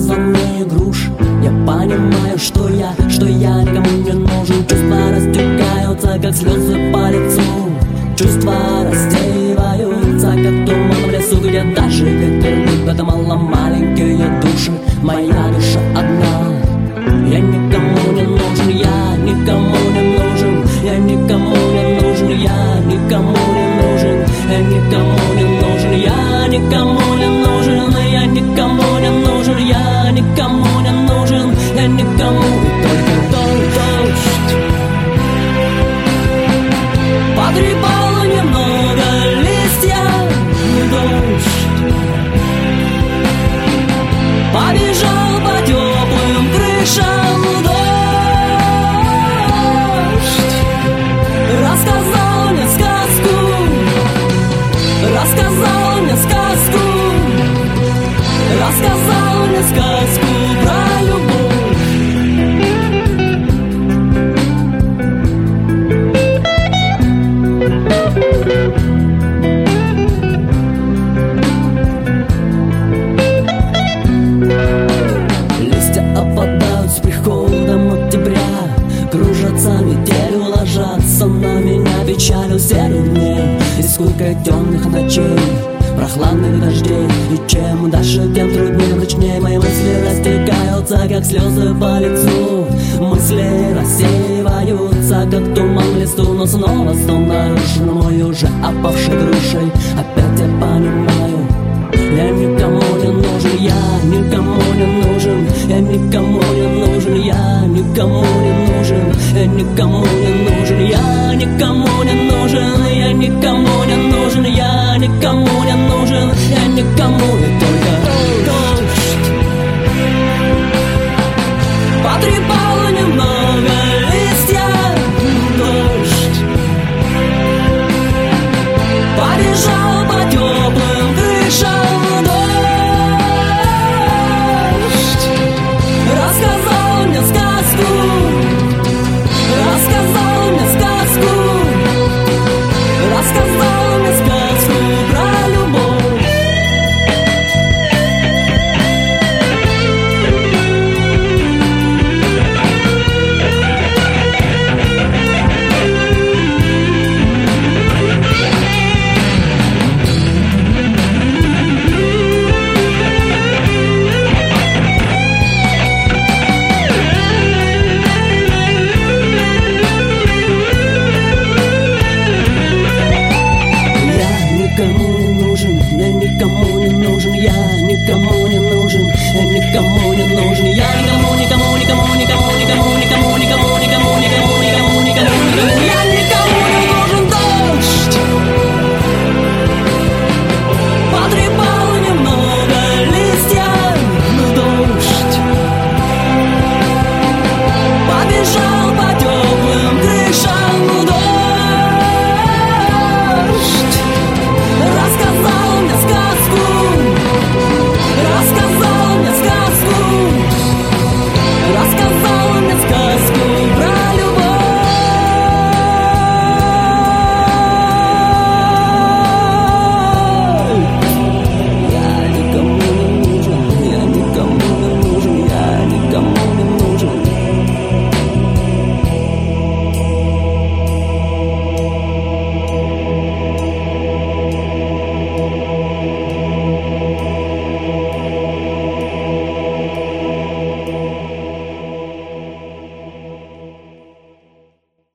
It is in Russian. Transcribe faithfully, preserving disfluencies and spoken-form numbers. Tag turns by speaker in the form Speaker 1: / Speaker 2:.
Speaker 1: растерзанные груши. Я понимаю, что я, что я никому не нужен. Чувства растекаются, как слезы по лицу. Чувства рассеиваются, как туман в лесу, где даже ветер любит. Это мало-маленькие души, моя душа одна. Я никому не нужен, я никому не нужен. Я никому не нужен, я никому не нужен. Я никому не нужен, я никому не нужен. Я никому не нужен, я никому не нужен. Я никому, только дождь подребало немного листья. Дождь побежал по теплым крышам. Дождь рассказал мне сказку, рассказал мне сказку, рассказал мне сказку про любовь. Кружатся метелью, ложатся на меня печалью серых дней и сколько темных ночей, прохладных дождей. И чем дальше, тем труднее, мрачнее мои мысли растекаются, как слезы по лицу. Мысли рассеиваются, как туман в лесу, но снова сон нарушен мой уже опавшей грушей. Опять я понимаю, я никому не нужен, я никому не нужен. Я никому не нужен, я никому не нужен.